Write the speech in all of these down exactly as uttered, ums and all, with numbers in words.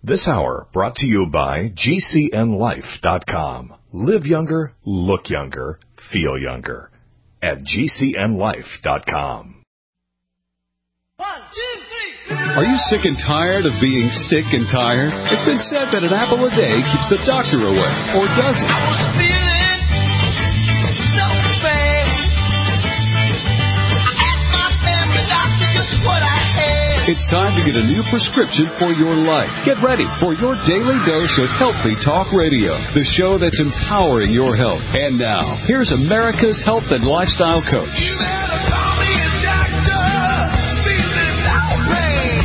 This hour brought to you by G C N life dot com. Live younger, look younger, feel younger at G C N life dot com. One, two, three. Are you sick and tired of being sick and tired? It's been said that an apple a day keeps the doctor away, or does it? I was feeling so bad. I asked my family doctor just what I had. It's time to get a new prescription for your life. Get ready for your daily dose of Healthy Talk Radio, the show that's empowering your health. And now, here's America's health and lifestyle coach. You better call me a doctor. Feeling outraged.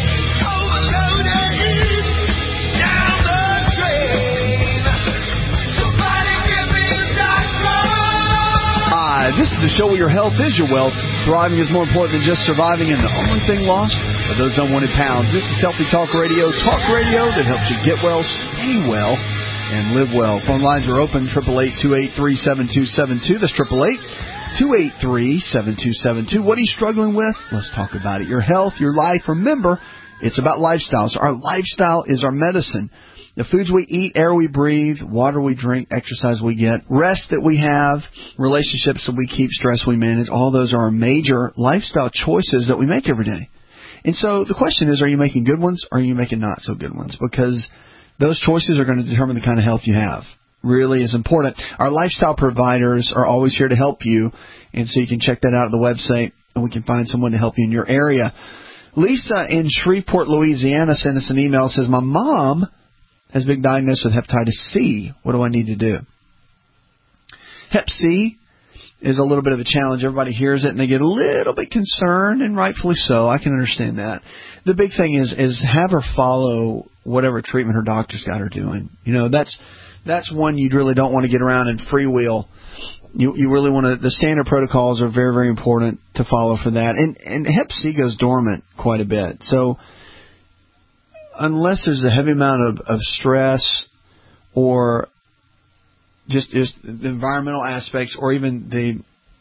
Overloaded. Down the drain. Somebody give me a doctor. Hi, this is the show where your health is your wealth. Thriving is more important than just surviving, and the only thing lost are those unwanted pounds. This is Healthy Talk Radio, talk radio that helps you get well, stay well, and live well. Phone lines are open, eight eight eight, two eight three, seven two seven two. That's eight eight eight, two eight three, seven two seven two. What are you struggling with? Let's talk about it. Your health, your life. Remember, it's about lifestyles. Our lifestyle is our medicine. The foods we eat, air we breathe, water we drink, exercise we get, rest that we have, relationships that we keep, stress we manage, all those are major lifestyle choices that we make every day. And so the question is, are you making good ones or are you making not so good ones? Because those choices are going to determine the kind of health you have. Really is important. Our lifestyle providers are always here to help you, and so you can check that out at the website, and we can find someone to help you in your area. Lisa in Shreveport, Louisiana sent us an email. Says, my mom has been diagnosed with hepatitis C. What do I need to do? Hep C is a little bit of a challenge. Everybody hears it and they get a little bit concerned, and rightfully so. I can understand that. The big thing is is have her follow whatever treatment her doctor's got her doing. You know, that's that's one you really don't want to get around and freewheel. You you really want to. The standard protocols are very, very important to follow for that. And and Hep C goes dormant quite a bit. So unless there's a heavy amount of, of stress or just just the environmental aspects, or even the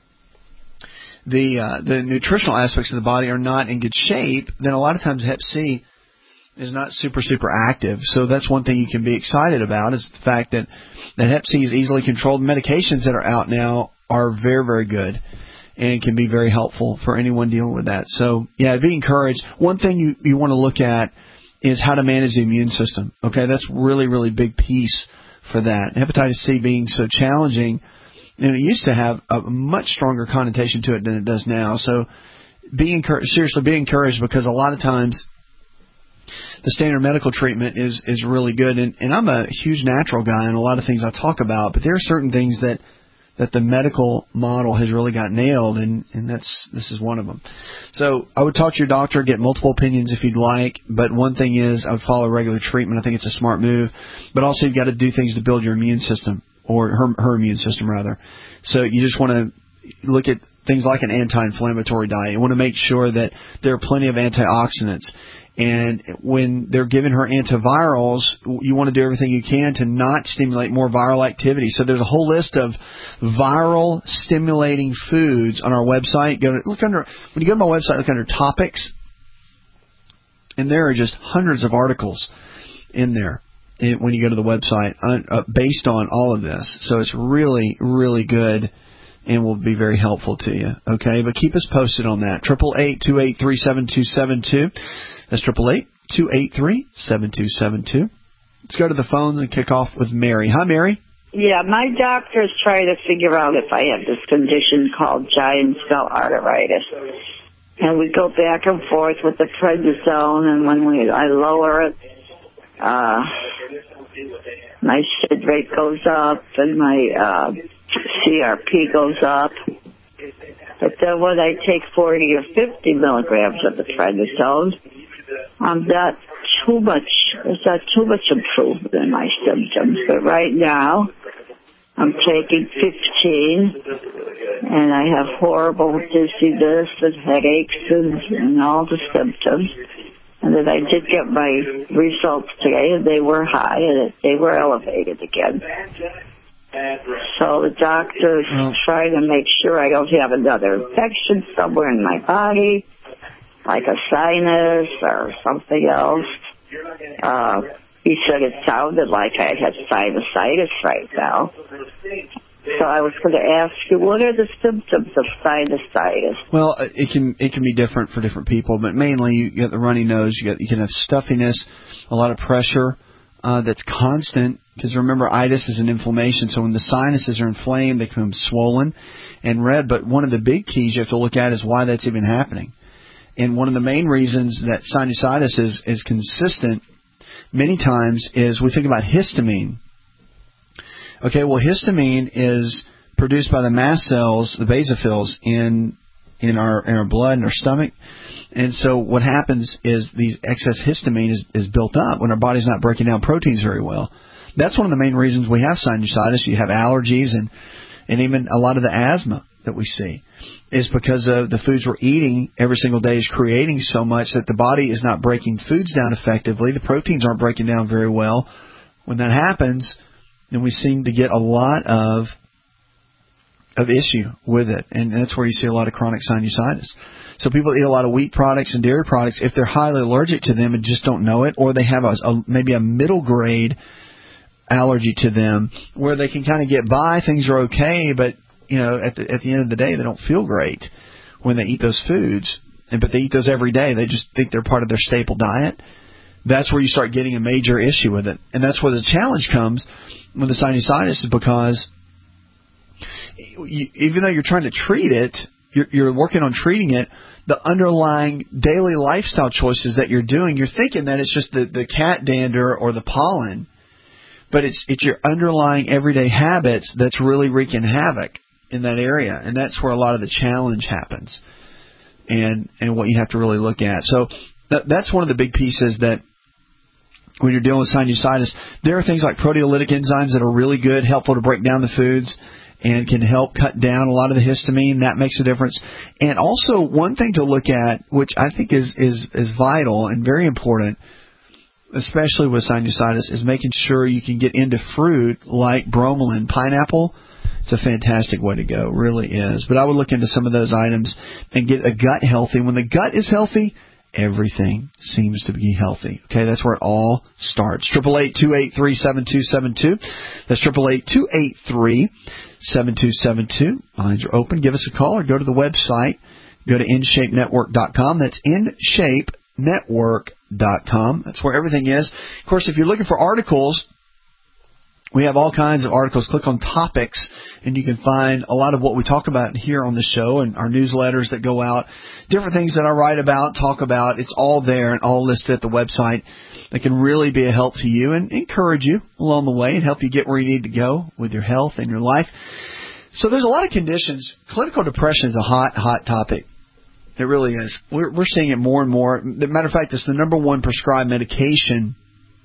the uh, the nutritional aspects of the body are not in good shape, then a lot of times Hep C is not super super active. So that's one thing you can be excited about, is the fact that that Hep C is easily controlled. Medications that are out now are very very good and can be very helpful for anyone dealing with that. So yeah, be encouraged. One thing you you want to look at is how to manage the immune system. Okay, that's really, really big piece for that. Hepatitis C being so challenging, and it used to have a much stronger connotation to it than it does now. So be encouraged, seriously, be encouraged, because a lot of times the standard medical treatment is, is really good. And, and I'm a huge natural guy, and a lot of things I talk about, but there are certain things that that the medical model has really got nailed, and, and that's this is one of them. So I would talk to your doctor, get multiple opinions if you'd like, but one thing is I would follow regular treatment. I think it's a smart move. But also you've got to do things to build your immune system, or her, her immune system, rather. So you just want to look at things like an anti-inflammatory diet. You want to make sure that there are plenty of antioxidants. And when they're giving her antivirals, you want to do everything you can to not stimulate more viral activity. So there's a whole list of viral stimulating foods on our website. Go to, look under when you go to my website, look under topics, and there are just hundreds of articles in there when you go to the website uh, based on all of this. So it's really, really good and will be very helpful to you. Okay, but keep us posted on that. Triple eight two eight three seven two seven two. That's triple eight two eight three seven two seven two. Let's go to the phones and kick off with Mary. Hi, Mary. Yeah, my doctor's trying to figure out if I have this condition called giant cell arteritis. And we go back and forth with the prednisone, and when we I lower it, uh, my S I D rate goes up, and my uh, C R P goes up. But then when I take forty or fifty milligrams of the prednisone, I'm not too much, it's not too much improvement in my symptoms. But right now, I'm taking fifteen, and I have horrible dizziness and headaches and, and all the symptoms. And then I did get my results today, and they were high, and they were elevated again. So the doctor's oh. trying to make sure I don't have another infection somewhere in my body, like a sinus or something else. Uh, he said it sounded like I had sinusitis right now. So I was going to ask you, what are the symptoms of sinusitis? Well, it can it can be different for different people, but mainly you get the runny nose, you get you can have stuffiness, a lot of pressure uh, that's constant. Because remember, itis is an inflammation, so when the sinuses are inflamed, they become swollen and red. But one of the big keys you have to look at is why that's even happening. And one of the main reasons that sinusitis is is consistent many times is we think about histamine. Okay, well, histamine is produced by the mast cells, the basophils, in in our in our blood and our stomach. And so what happens is these excess histamine is, is built up when our body's not breaking down proteins very well. That's one of the main reasons we have sinusitis. You have allergies and, and even a lot of the asthma that we see is because of the foods we're eating every single day is creating so much that the body is not breaking foods down effectively. The proteins aren't breaking down very well. When that happens, then we seem to get a lot of of issue with it, and that's where you see a lot of chronic sinusitis. So people eat a lot of wheat products and dairy products if they're highly allergic to them and just don't know it, or they have a, a maybe a middle grade allergy to them where they can kind of get by, things are okay, but you know at the at the end of the day they don't feel great when they eat those foods, and but they eat those every day. They just think they're part of their staple diet. That's where you start getting a major issue with it, and that's where the challenge comes with the sinusitis, is because you, even though you're trying to treat it, you're, you're working on treating it, the underlying daily lifestyle choices that you're doing, you're thinking that it's just the, the cat dander or the pollen, but it's it's your underlying everyday habits that's really wreaking havoc in that area, and that's where a lot of the challenge happens, and and what you have to really look at. So that, that's one of the big pieces that when you're dealing with sinusitis, there are things like proteolytic enzymes that are really good, helpful to break down the foods and can help cut down a lot of the histamine. That makes a difference. And also one thing to look at, which I think is, is, is vital and very important, especially with sinusitis, is making sure you can get into fruit like bromelain. Pineapple, it's a fantastic way to go, really is. But I would look into some of those items and get a gut healthy. When the gut is healthy, everything seems to be healthy. Okay, that's where it all starts. Triple eight two eight three seven two seven two. That's triple eight two eight three seven two seven two. Lines are open. Give us a call or go to the website. Go to in shape network dot com. That's in shape network dot com. That's where everything is. Of course, if you're looking for articles, we have all kinds of articles. Click on topics, and you can find a lot of what we talk about here on the show and our newsletters that go out, different things that I write about, talk about. It's all there and all listed at the website. That can really be a help to you and encourage you along the way and help you get where you need to go with your health and your life. So there's a lot of conditions. Clinical depression is a hot, hot topic. It really is. We're, we're seeing it more and more. As a matter of fact, it's the number one prescribed medication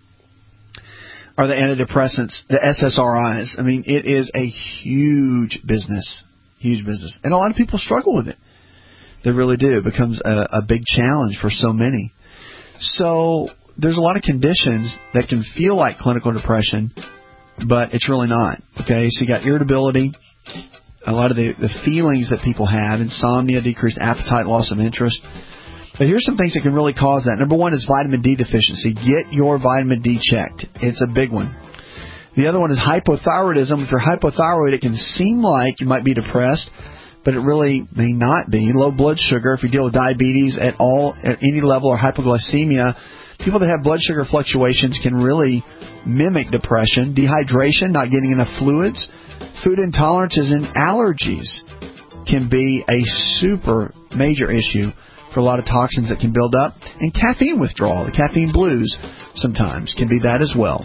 are the antidepressants, the S S R Is. I mean, it is a huge business, huge business. And a lot of people struggle with it. They really do. It becomes a, a big challenge for so many. So there's a lot of conditions that can feel like clinical depression, but it's really not. Okay, so you got irritability, a lot of the, the feelings that people have, insomnia, decreased appetite, loss of interest. But here's some things that can really cause that. Number one is vitamin D deficiency. Get your vitamin D checked. It's a big one. The other one is hypothyroidism. If you're hypothyroid, it can seem like you might be depressed, but it really may not be. Low blood sugar, if you deal with diabetes at all, at any level, or hypoglycemia, people that have blood sugar fluctuations can really mimic depression. Dehydration, not getting enough fluids. Food intolerances and allergies can be a super major issue for a lot of toxins that can build up. And caffeine withdrawal, the caffeine blues sometimes can be that as well.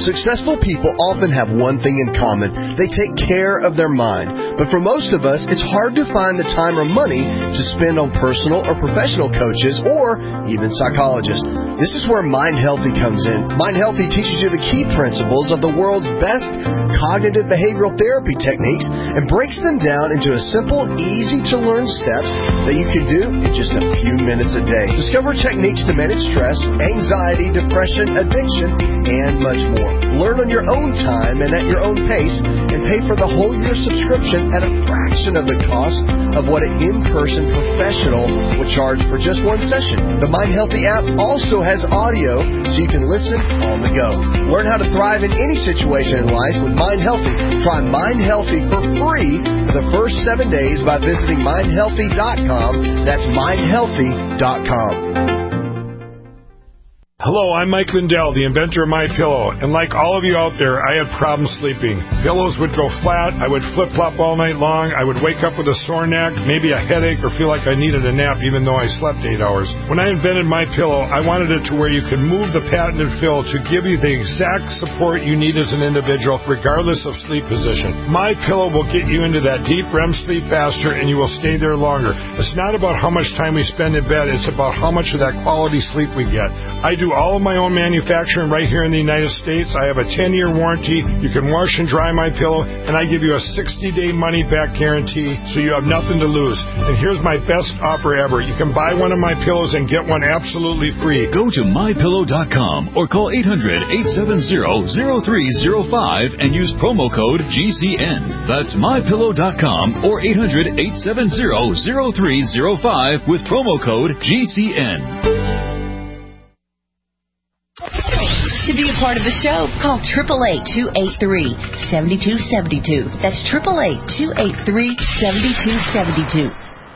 Successful people often have one thing in common. They take care of their mind. But for most of us, it's hard to find the time or money to spend on personal or professional coaches or even psychologists. This is where Mind Healthy comes in. Mind Healthy teaches you the key principles of the world's best cognitive behavioral therapy techniques and breaks them down into a simple, easy-to-learn steps that you can do in just a few minutes a day. Discover techniques to manage stress, anxiety, depression, addiction, and much more. Learn on your own time and at your own pace, and pay for the whole year subscription at a fraction of the cost of what an in-person professional would charge for just one session. The Mind Healthy app also has audio so you can listen on the go. Learn how to thrive in any situation in life with Mind Healthy. Try Mind Healthy for free for the first seven days by visiting mind healthy dot com. That's mind healthy dot com. Hello, I'm Mike Lindell, the inventor of MyPillow, and like all of you out there, I had problems sleeping. Pillows would go flat, I would flip-flop all night long, I would wake up with a sore neck, maybe a headache, or feel like I needed a nap even though I slept eight hours. When I invented MyPillow, I wanted it to where you could move the patented fill to give you the exact support you need as an individual, regardless of sleep position. MyPillow will get you into that deep R E M sleep faster, and you will stay there longer. It's not about how much time we spend in bed, it's about how much of that quality sleep we get. I do all of my own manufacturing right here in the United States. I have a ten-year warranty. You can wash and dry my pillow, and I give you a sixty-day money-back guarantee, so you have nothing to lose. And here's my best offer ever. You can buy one of my pillows and get one absolutely free. Go to my pillow dot com or call eight hundred, eight seven zero, zero three zero five and use promo code G C N. That's my pillow dot com or eight hundred, eight seven zero, zero three zero five with promo code G C N. To be a part of the show, call eight eight eight, two eight three, seven two seven two. That's eight eight eight, two eight three, seven two seven two.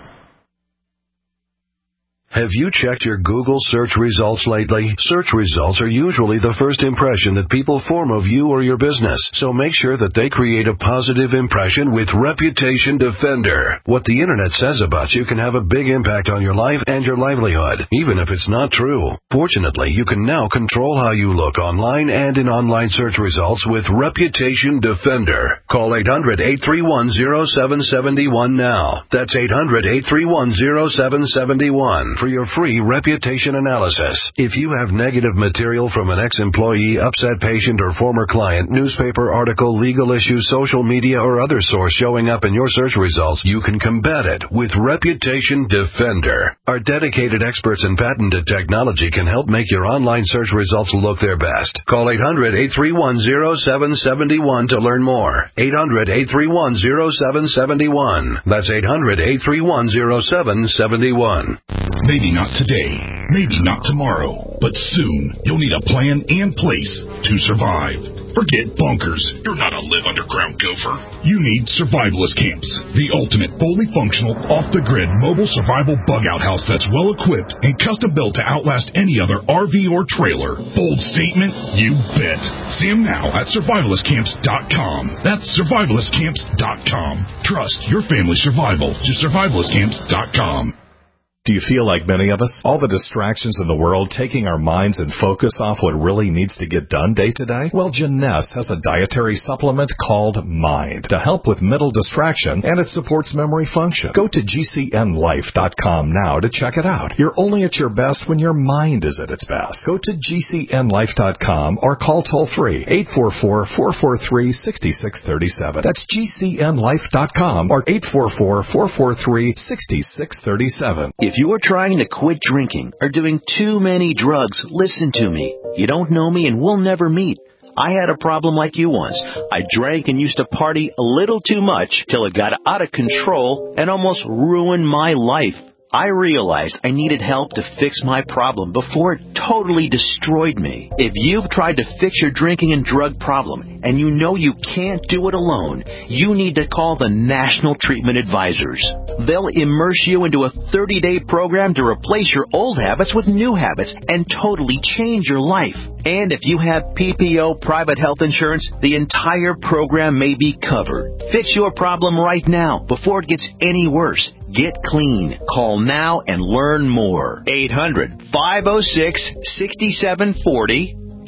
Have you checked your Google search results lately? Search results are usually the first impression that people form of you or your business, so make sure that they create a positive impression with Reputation Defender. What the internet says about you can have a big impact on your life and your livelihood, even if it's not true. Fortunately, you can now control how you look online and in online search results with Reputation Defender. Call eight hundred, eight three one, zero seven seven one now. That's eight hundred, eight three one, zero seven seven one. For your free reputation analysis. If you have negative material from an ex-employee, upset patient, or former client, newspaper article, legal issue, social media, or other source showing up in your search results, you can combat it with Reputation Defender. Our dedicated experts in patented technology can help make your online search results look their best. Call eight hundred, eight three one, zero seven seven one to learn more. eight hundred, eight three one, zero seven seven one. That's eight hundred, eight three one, zero seven seven one. Maybe not today, maybe not tomorrow, but soon you'll need a plan and place to survive. Forget bunkers. You're not a live underground gopher. You need survivalist camps, the ultimate fully functional, off-the-grid mobile survival bug-out house that's well-equipped and custom-built to outlast any other R V or trailer. Bold statement? You bet. See them now at survivalist camps dot com. That's survivalist camps dot com. Trust your family's survival to survivalist camps dot com. Do you feel like many of us? All the distractions in the world taking our minds and focus off what really needs to get done day to day? Well, Jeunesse has a dietary supplement called Mind to help with mental distraction, and it supports memory function. Go to G C N life dot com now to check it out. You're only at your best when your mind is at its best. Go to G C N life dot com or call toll-free eight four four, four four three, six six three seven. That's G C N life dot com or eight four four, four four three, six six three seven. If you are trying to quit drinking or doing too many drugs, listen to me. You don't know me and we'll never meet. I had a problem like you once. I drank and used to party a little too much till it got out of control and almost ruined my life. I realized I needed help to fix my problem before it totally destroyed me. If you've tried to fix your drinking and drug problem and you know you can't do it alone, you need to call the National Treatment Advisors. They'll immerse you into a thirty-day program to replace your old habits with new habits and totally change your life. And if you have P P O private health insurance, the entire program may be covered. Fix your problem right now before it gets any worse. Get clean. Call now and learn more. eight hundred, five oh six, six seven four oh.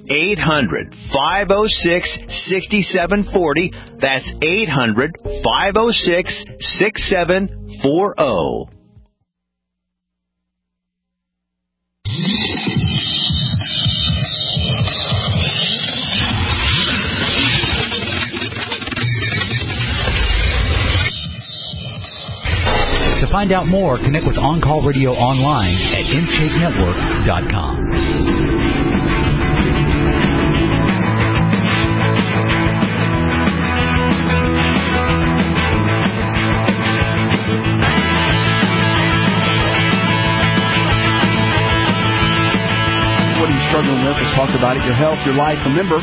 eight hundred, five oh six, six seven four oh. That's eight hundred, five oh six, six seven four oh. To find out more, connect with On Call Radio online at in shape network dot com. What are you struggling with? Let's talk about it. Your health, your life. Remember,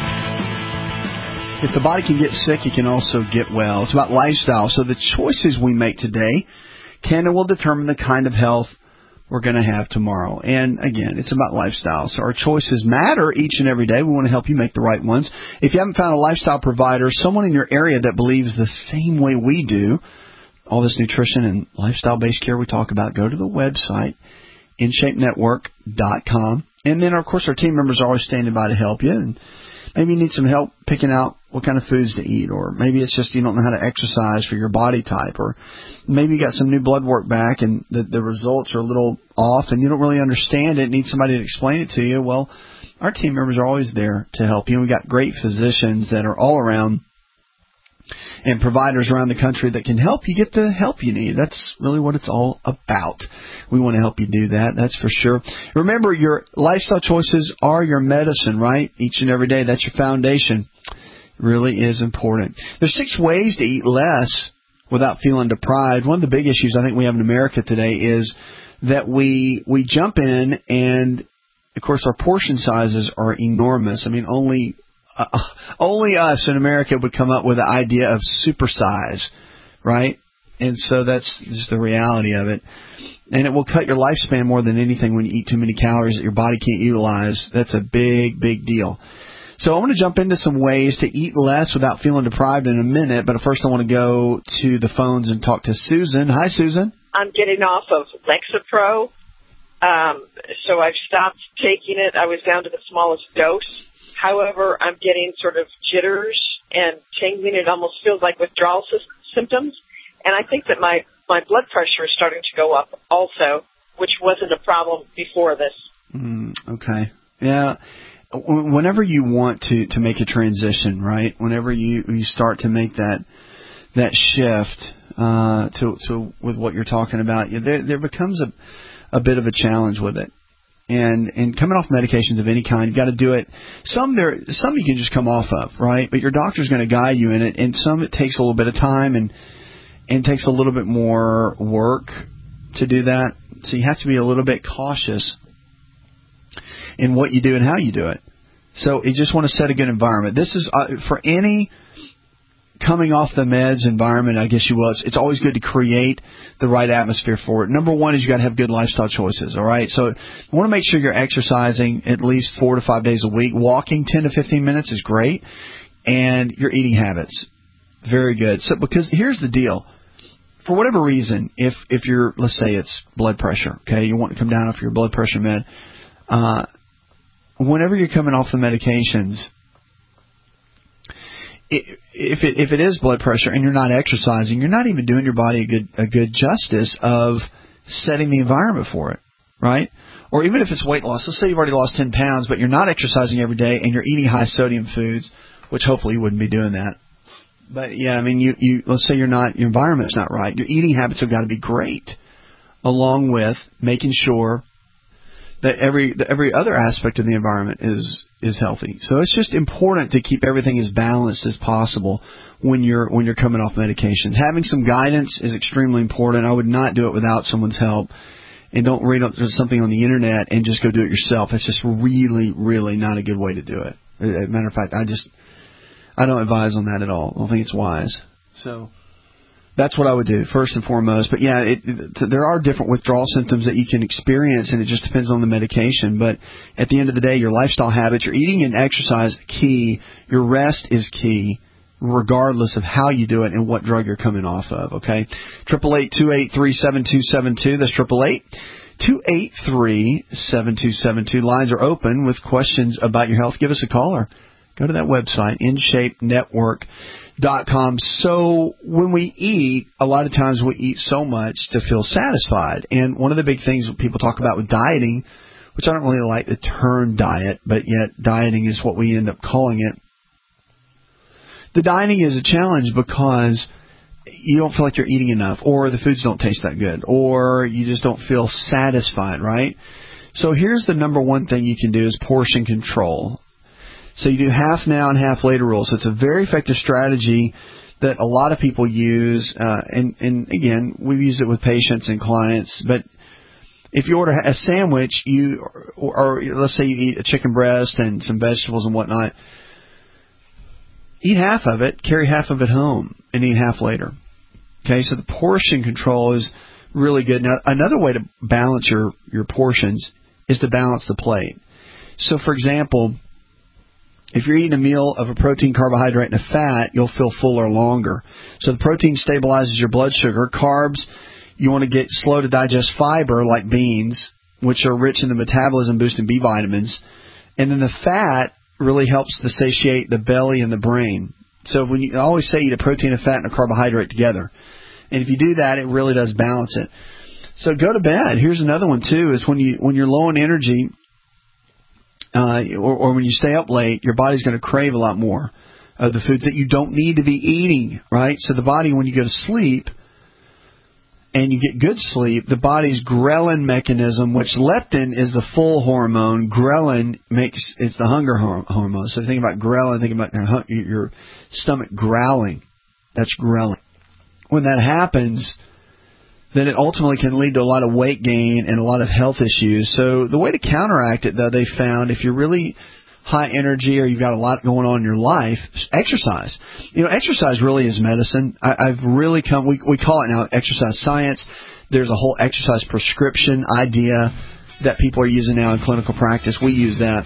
if the body can get sick, it can also get well. It's about lifestyle. So the choices we make today can and will determine the kind of health we're going to have tomorrow. And again, it's about lifestyle. So our choices matter each and every day. We want to help you make the right ones. If you haven't found a lifestyle provider, someone in your area that believes the same way we do, all this nutrition and lifestyle-based care we talk about, go to the website, in shape network dot com. And then, of course, our team members are always standing by to help you. And maybe you need some help picking out what kind of foods to eat, or maybe it's just you don't know how to exercise for your body type, or maybe you got some new blood work back and the, the results are a little off and you don't really understand it, need somebody to explain it to you. Well, our team members are always there to help you. And we got great physicians that are all around and providers around the country that can help you get the help you need. That's really what it's all about. We want to help you do that, that's for sure. Remember, your lifestyle choices are your medicine, right? Each and every day, that's your foundation. It really is important. There's six ways to eat less without feeling deprived. One of the big issues I think we have in America today is that we we jump in and, of course, our portion sizes are enormous. I mean, only... Uh, only us in America would come up with the idea of supersize, right? And so that's just the reality of it. And it will cut your lifespan more than anything when you eat too many calories that your body can't utilize. That's a big, big deal. So I want to jump into some ways to eat less without feeling deprived in a minute. But first I want to go to the phones and talk to Susan. Hi, Susan. I'm getting off of Lexapro. Um, so I've stopped taking it. I was down to the smallest dose. However, I'm getting sort of jitters and tingling. It almost feels like withdrawal sy- symptoms. And I think that my, my blood pressure is starting to go up also, which wasn't a problem before this. Mm, okay. Yeah. Whenever you want to, to make a transition, right, whenever you, you start to make that that shift uh, to, to with what you're talking about, there, there becomes a, a bit of a challenge with it. And and coming off medications of any kind, you've got to do it. Some there, some you can just come off of, right? But your doctor's going to guide you in it. And some it takes a little bit of time and and takes a little bit more work to do that. So you have to be a little bit cautious in what you do and how you do it. So you just want to set a good environment. This is uh, for any coming off the meds environment, I guess you will. It's, it's always good to create the right atmosphere for it. Number one is you got to have good lifestyle choices, all right? So you want to make sure you're exercising at least four to five days a week. Walking ten to fifteen minutes is great. And your eating habits, very good. So because here's the deal. For whatever reason, if, if you're, let's say it's blood pressure, okay, you want to come down off your blood pressure med, uh, whenever you're coming off the medications, If it, if it is blood pressure and you're not exercising, you're not even doing your body a good a good justice of setting the environment for it, right? Or even if it's weight loss, let's say you've already lost ten pounds, but you're not exercising every day and you're eating high sodium foods, which hopefully you wouldn't be doing that. But yeah, I mean, you, you let's say you're not, your environment's not right. Your eating habits have got to be great, along with making sure that every that every other aspect of the environment is is healthy. So it's just important to keep everything as balanced as possible when you're when you're coming off medications. Having some guidance is extremely important. I would not do it without someone's help. And don't read something on the internet and just go do it yourself. It's just really, really not a good way to do it. As a matter of fact, I just I don't advise on that at all. I don't think it's wise. So that's what I would do, first and foremost. But, yeah, it, it, there are different withdrawal symptoms that you can experience, and it just depends on the medication. But at the end of the day, your lifestyle habits, your eating and exercise, key. Your rest is key, regardless of how you do it and what drug you're coming off of, okay? eight eight eight, two eight three, seven two seven two. That's eight eight eight, two eight three, seven two seven two. Lines are open with questions about your health. Give us a call or go to that website, in shape network dot com. So when we eat, a lot of times we eat so much to feel satisfied. And one of the big things that people talk about with dieting, which I don't really like the term diet, but yet dieting is what we end up calling it. The dieting is a challenge because you don't feel like you're eating enough, or the foods don't taste that good, or you just don't feel satisfied, right? So here's the number one thing you can do is portion control. So you do half now and half later rule. So it's a very effective strategy that a lot of people use. Uh, and, and again, we've used it with patients and clients. But if you order a sandwich, you or, or let's say you eat a chicken breast and some vegetables and whatnot, eat half of it, carry half of it home, and eat half later. Okay, so the portion control is really good. Now, another way to balance your, your portions is to balance the plate. So, for example, if you're eating a meal of a protein, carbohydrate, and a fat, you'll feel fuller longer. So the protein stabilizes your blood sugar. Carbs, you want to get slow to digest fiber like beans, which are rich in the metabolism boosting B vitamins. And then the fat really helps to satiate the belly and the brain. So when you I always say eat a protein, a fat, and a carbohydrate together. And if you do that, it really does balance it. So go to bed. Here's another one too, is when you when you're low on energy, Uh, or, or when you stay up late, your body's going to crave a lot more of the foods that you don't need to be eating, right? So the body, when you go to sleep and you get good sleep, the body's ghrelin mechanism, which leptin is the full hormone, ghrelin makes it's the hunger hormone. So think about ghrelin, think about your, your stomach growling. That's ghrelin. When that happens, then it ultimately can lead to a lot of weight gain and a lot of health issues. So the way to counteract it, though, they found, if you're really high energy or you've got a lot going on in your life, exercise. You know, exercise really is medicine. I, I've really come, we, we call it now exercise science. There's a whole exercise prescription idea that people are using now in clinical practice. We use that.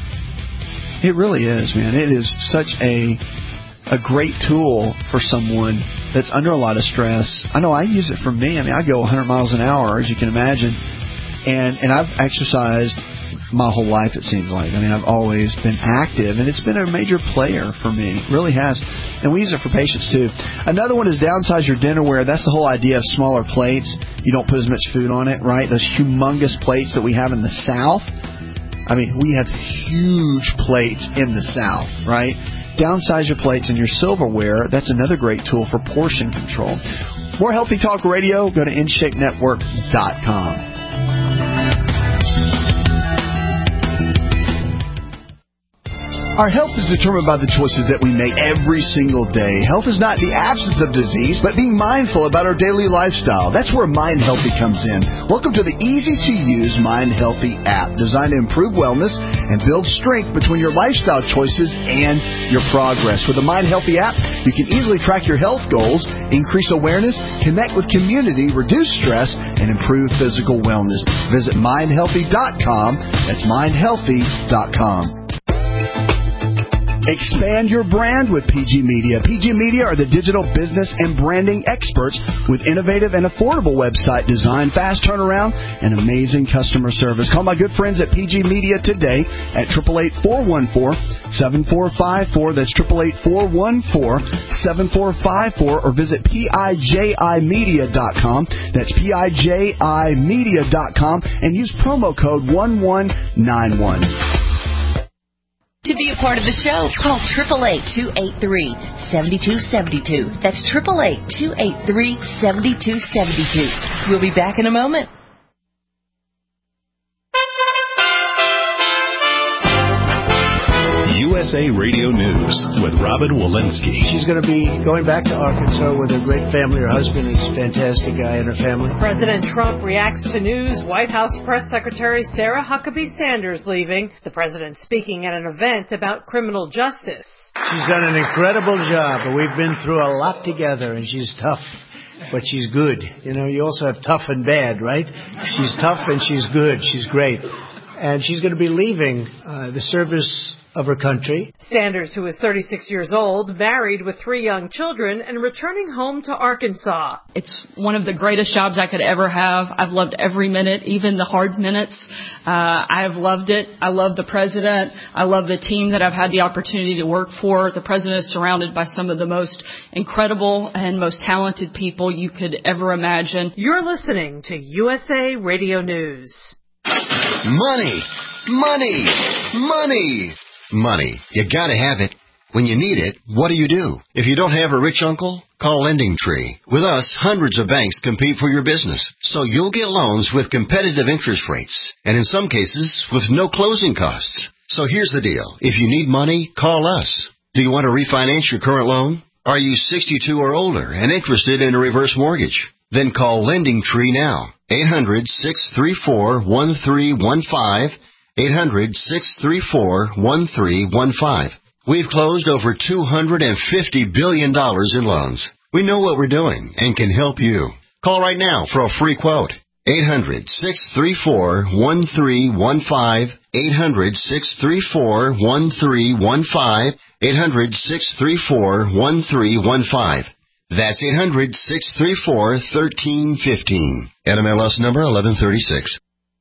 It really is, man. It is such a a great tool for someone that's under a lot of stress. I know I use it for me. I mean, I go one hundred miles an hour, as you can imagine. And and I've exercised my whole life, it seems like. I mean, I've always been active, and it's been a major player for me. It really has. And we use it for patients, too. Another one is downsize your dinnerware. That's the whole idea of smaller plates. You don't put as much food on it, right? Those humongous plates that we have in the South. I mean, we have huge plates in the South, right? Downsize your plates and your silverware. That's another great tool for portion control. More Healthy Talk Radio. Go to in shape network dot com. Our health is determined by the choices that we make every single day. Health is not the absence of disease, but being mindful about our daily lifestyle. That's where Mind Healthy comes in. Welcome to the easy-to-use Mind Healthy app, designed to improve wellness and build strength between your lifestyle choices and your progress. With the Mind Healthy app, you can easily track your health goals, increase awareness, connect with community, reduce stress, and improve physical wellness. Visit mind healthy dot com. That's mind healthy dot com. Expand your brand with P G Media. P G Media are the digital business and branding experts with innovative and affordable website design, fast turnaround, and amazing customer service. Call my good friends at P G Media today at eight eight eight, four one four, seven four five four. That's eight eight eight, four one four, seven four five four, or visit P I J I media dot com. That's P I J I media dot com and use promo code one one nine one. To be a part of the show, call eight eight eight, two eight three, seven two seven two. That's eight eight eight, two eight three, seven two seven two. We'll be back in a moment. U S A Radio News with Robin Walensky. She's going to be going back to Arkansas with her great family. Her husband is a fantastic guy and her family. President Trump reacts to news. White House Press Secretary Sarah Huckabee Sanders leaving. The president speaking at an event about criminal justice. She's done an incredible job. We've been through a lot together, and she's tough. But she's good. You know, you also have tough and bad, right? She's tough and she's good. She's great. and she's going to be leaving uh, the service of her country. Sanders, who is thirty-six years old, married with three young children, and returning home to Arkansas. It's one of the greatest jobs I could ever have. I've loved every minute, even the hard minutes. Uh, I have loved it. I love the president. I love the team that I've had the opportunity to work for. The president is surrounded by some of the most incredible and most talented people you could ever imagine. You're listening to U S A Radio News. Money, money, money. Money. You gotta have it. When you need it, what do you do? If you don't have a rich uncle, call Lending Tree. With us, hundreds of banks compete for your business, so you'll get loans with competitive interest rates, and in some cases, with no closing costs. So here's the deal. If you need money, call us. Do you want to refinance your current loan? Are you sixty-two or older and interested in a reverse mortgage? Then call Lending Tree now. eight hundred, six three four, one three one five. eight hundred, six three four, one three one five. We've closed over two hundred fifty billion dollars in loans. We know what we're doing and can help you. Call right now for a free quote. eight hundred, six three four, one three one five. eight hundred, six three four, one three one five. eight hundred, six three four, one three one five. That's eight hundred, six three four, one three one five. N M L S number eleven thirty-six.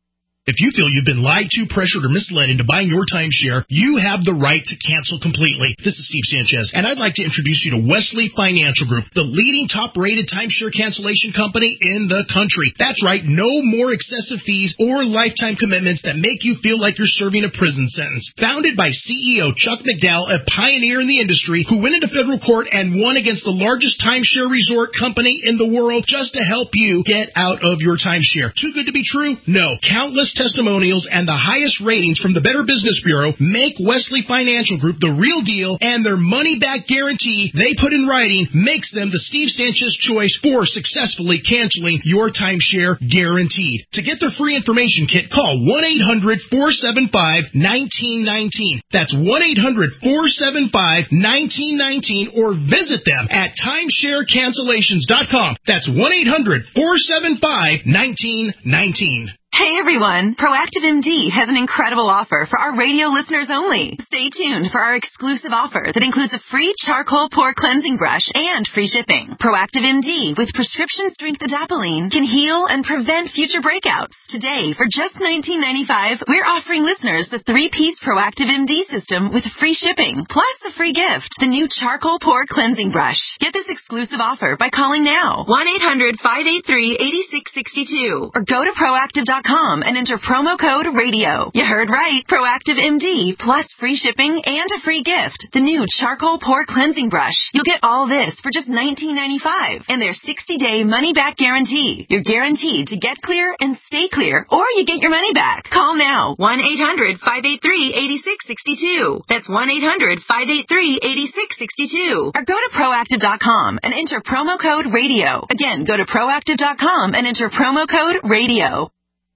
If you feel you've been lied to, pressured, or misled into buying your timeshare, you have the right to cancel completely. This is Steve Sanchez, and I'd like to introduce you to Wesley Financial Group, the leading top-rated timeshare cancellation company in the country. That's right, no more excessive fees or lifetime commitments that make you feel like you're serving a prison sentence. Founded by C E O Chuck McDowell, a pioneer in the industry who went into federal court and won against the largest timeshare resort company in the world just to help you get out of your timeshare. Too good to be true? No. Countless testimonials and the highest ratings from the Better Business Bureau make Wesley Financial Group the real deal, and their money-back guarantee they put in writing makes them the Steve Sanchez choice for successfully canceling your timeshare guaranteed. To get their free information kit, call one eight hundred, four seven five, one nine one nine. That's one eight hundred, four seven five, one nine one nine, or visit them at timeshare cancellations dot com. That's one eight hundred, four seven five, one nine one nine. Hey everyone, Proactive M D has an incredible offer for our radio listeners only. Stay tuned for our exclusive offer that includes a free charcoal pore cleansing brush and free shipping. Proactive M D with prescription strength adapalene can heal and prevent future breakouts. Today, for just nineteen ninety-five dollars, we're offering listeners the three-piece Proactive M D system with free shipping, plus a free gift, the new charcoal pore cleansing brush. Get this exclusive offer by calling now, one eight hundred, five eight three, eight six six two, or go to proactive dot com and enter promo code radio. You heard right. Proactive M D plus free shipping and a free gift. The new charcoal pore cleansing brush. You'll get all this for just nineteen ninety-five dollars and their sixty-day money-back guarantee. You're guaranteed to get clear and stay clear, or you get your money back. Call now. one eight hundred, five eight three, eight six six two. That's one eight hundred, five eight three, eight six six two. Or go to proactive dot com and enter promo code radio. Again, go to proactive dot com and enter promo code radio.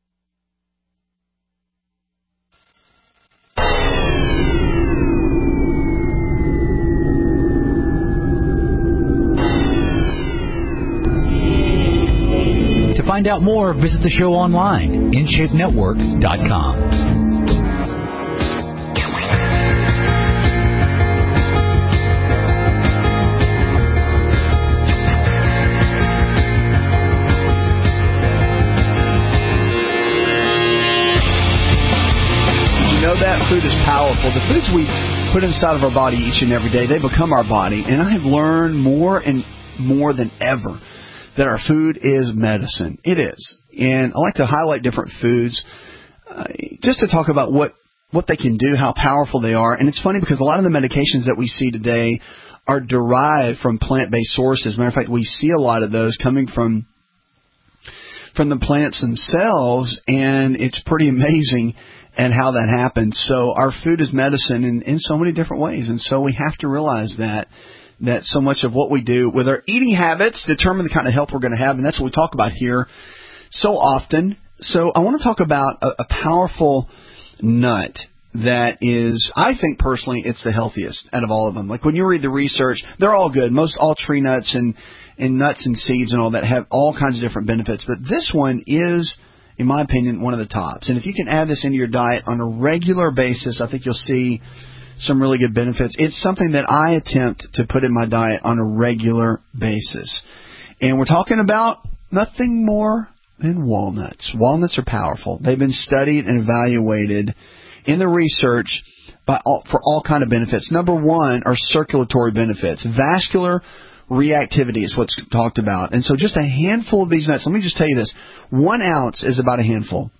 To find out more, visit the show online, in shape network dot com. You know that food is powerful. The foods we put inside of our body each and every day, they become our body. And I have learned more and more than ever that our food is medicine. It is. And I like to highlight different foods uh, just to talk about what, what they can do, how powerful they are. And it's funny because a lot of the medications that we see today are derived from plant-based sources. Matter of fact, we see a lot of those coming from from the plants themselves, and it's pretty amazing and how that happens. So our food is medicine in, in so many different ways, and so we have to realize that that so much of what we do with our eating habits determine the kind of health we're going to have, and that's what we talk about here so often. So I want to talk about a, a powerful nut that is, I think personally, it's the healthiest out of all of them. Like when you read the research, they're all good. Most all tree nuts and, and nuts and seeds and all that have all kinds of different benefits, but this one is in my opinion, one of the tops. And if you can add this into your diet on a regular basis, I think you'll see some really good benefits. It's something that I attempt to put in my diet on a regular basis. And we're talking about nothing more than walnuts. Walnuts are powerful. They've been studied and evaluated in the research by all, for all kind of benefits. Number one are circulatory benefits. Vascular reactivity is what's talked about. And so just a handful of these nuts. Let me just tell you this. One ounce is about a handful.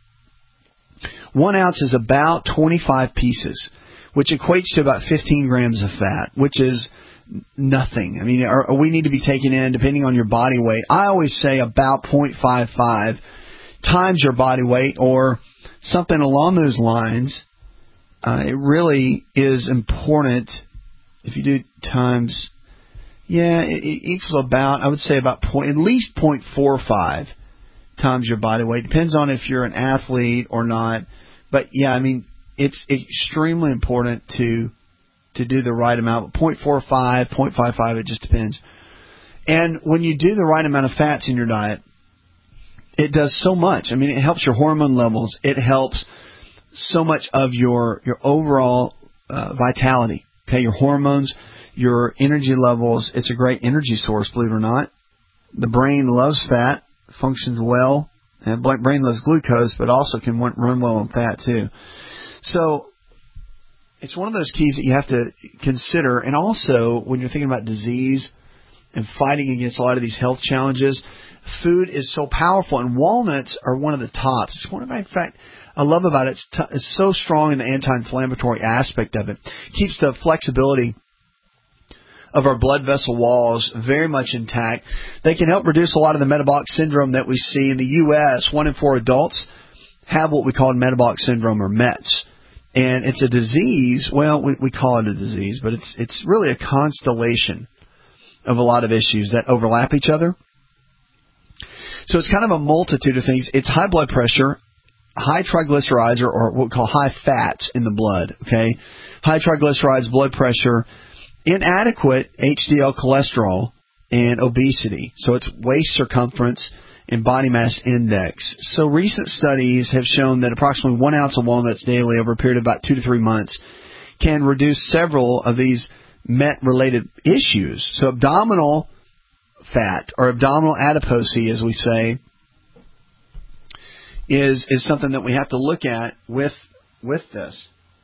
One ounce is about twenty-five pieces, which equates to about fifteen grams of fat, which is nothing. I mean, or, or we need to be taking in, depending on your body weight, I always say about zero point five five times your body weight or something along those lines. Uh, it really is important if you do times, yeah, it, it equals about, I would say about point, at least zero point four five times your body weight. Depends on if you're an athlete or not. But, yeah, I mean, it's extremely important to to do the right amount. zero point four five, zero point five five, it just depends. And when you do the right amount of fats in your diet, it does so much. I mean, it helps your hormone levels. It helps so much of your, your overall uh, vitality, okay, your hormones, your energy levels. It's a great energy source, believe it or not. The brain loves fat, functions well, and the brain loves glucose, but also can run well on fat too. So it's one of those keys that you have to consider. And also, when you're thinking about disease and fighting against a lot of these health challenges, food is so powerful, and walnuts are one of the tops. It's one of my, in fact, I love about it. It's, t- it's so strong in the anti-inflammatory aspect of it. Keeps the flexibility of our blood vessel walls very much intact. They can help reduce a lot of the metabolic syndrome that we see in the U S One in four adults have what we call metabolic syndrome, or M E T S. And it's a disease, well, we, we call it a disease, but it's it's really a constellation of a lot of issues that overlap each other. So it's kind of a multitude of things. It's high blood pressure, high triglycerides, or, or what we call high fats in the blood, okay? High triglycerides, blood pressure, inadequate H D L cholesterol, and obesity. So it's waist circumference and body mass index. So recent studies have shown that approximately one ounce of walnuts daily over a period of about two to three months can reduce several of these M E T-related issues. So abdominal fat, or abdominal adiposity, as we say, is is something that we have to look at with with this.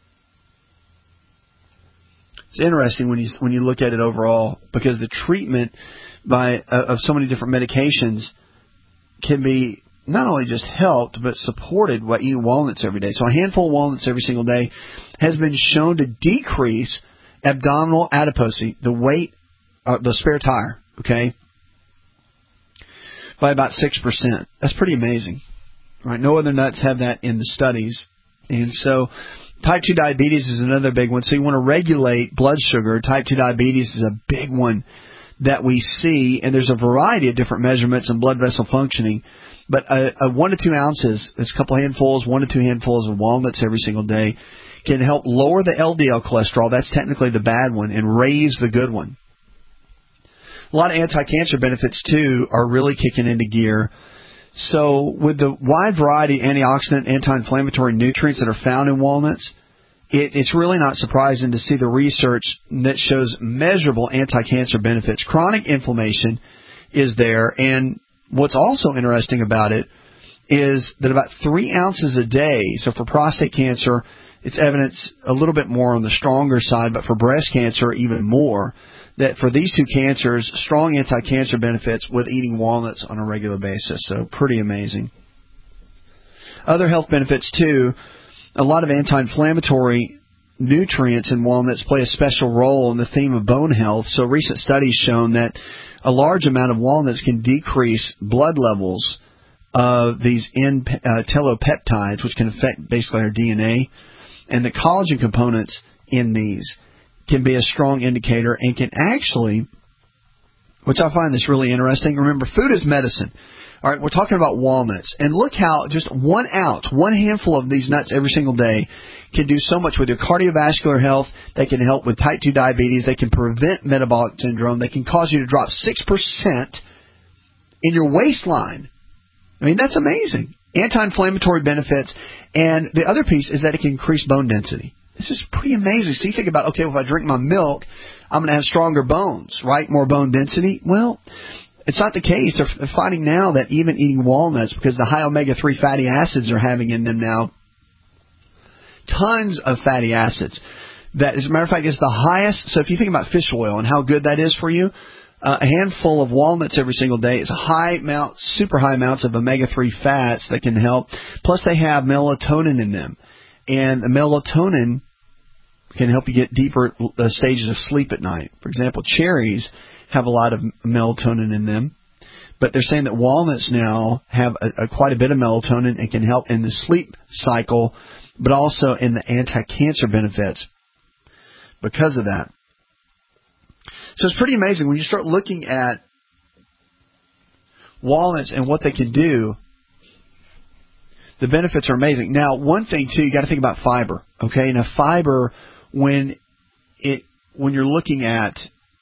It's interesting when you when you look at it overall, because the treatment by uh, of so many different medications can be not only just helped, but supported by eating walnuts every day. So a handful of walnuts every single day has been shown to decrease abdominal adiposity, the weight, uh, the spare tire, okay, by about six percent. That's pretty amazing. Right? No other nuts have that in the studies. And so type two diabetes is another big one. So you want to regulate blood sugar. Type two diabetes is a big one that we see, and there's a variety of different measurements in blood vessel functioning. But a, a one to two ounces, it's a couple handfuls, one to two handfuls of walnuts every single day, can help lower the L D L cholesterol. That's technically the bad one, and raise the good one. A lot of anti-cancer benefits, too, are really kicking into gear. So with the wide variety of antioxidant, anti-inflammatory nutrients that are found in walnuts, it, it's really not surprising to see the research that shows measurable anti-cancer benefits. Chronic inflammation is there, and what's also interesting about it is that about three ounces a day, so for prostate cancer, it's evidence a little bit more on the stronger side, but for breast cancer, even more, that for these two cancers, strong anti-cancer benefits with eating walnuts on a regular basis. So pretty amazing. Other health benefits, too. A lot of anti-inflammatory nutrients in walnuts play a special role in the theme of bone health. So recent studies shown that a large amount of walnuts can decrease blood levels of these N-telopeptides, which can affect basically our D N A. And the collagen components in these can be a strong indicator and can actually, which I find this really interesting. Remember, food is medicine. All right, we're talking about walnuts. And look how just one ounce, one handful of these nuts every single day can do so much with your cardiovascular health. They can help with type two diabetes. They can prevent metabolic syndrome. They can cause you to drop six percent in your waistline. I mean, that's amazing. anti-inflammatory benefits, and the other piece is that it can increase bone density. This is pretty amazing. So you think about, okay, well, if I drink my milk, I'm going to have stronger bones, right? More bone density. Well, it's not the case. They're, they're finding now that even eating walnuts, because the high omega three fatty acids are having in them now, tons of fatty acids. That, as a matter of fact, is the highest. So if you think about fish oil and how good that is for you, uh, a handful of walnuts every single day is a high amount, super high amounts of omega three fats that can help. Plus, they have melatonin in them. And the melatonin can help you get deeper uh, stages of sleep at night. For example, cherries have a lot of melatonin in them. But they're saying that walnuts now have a, a, quite a bit of melatonin and can help in the sleep cycle, but also in the anti-cancer benefits because of that. So it's pretty amazing when you start looking at walnuts and what they can do. The benefits are amazing. Now, one thing too, you got to think about fiber. Okay, now fiber, when it when you're looking at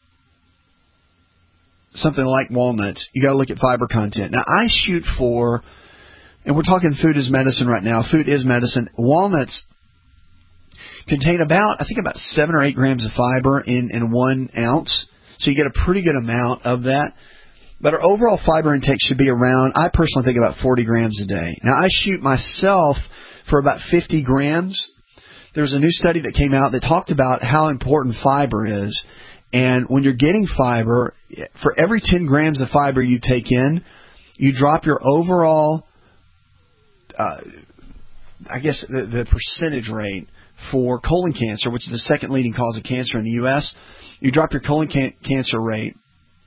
something like walnuts, you got to look at fiber content. Now, I shoot for, and we're talking food is medicine right now. Food is medicine. Walnuts contain about, I think, about seven or eight grams of fiber in, in one ounce. So you get a pretty good amount of that. But our overall fiber intake should be around, I personally think, about forty grams a day. Now, I shoot myself for about fifty grams. There was a new study that came out that talked about how important fiber is. And when you're getting fiber, for every ten grams of fiber you take in, you drop your overall, uh, I guess, the, the percentage rate for colon cancer, which is the second leading cause of cancer in the U S You drop your colon can- cancer rate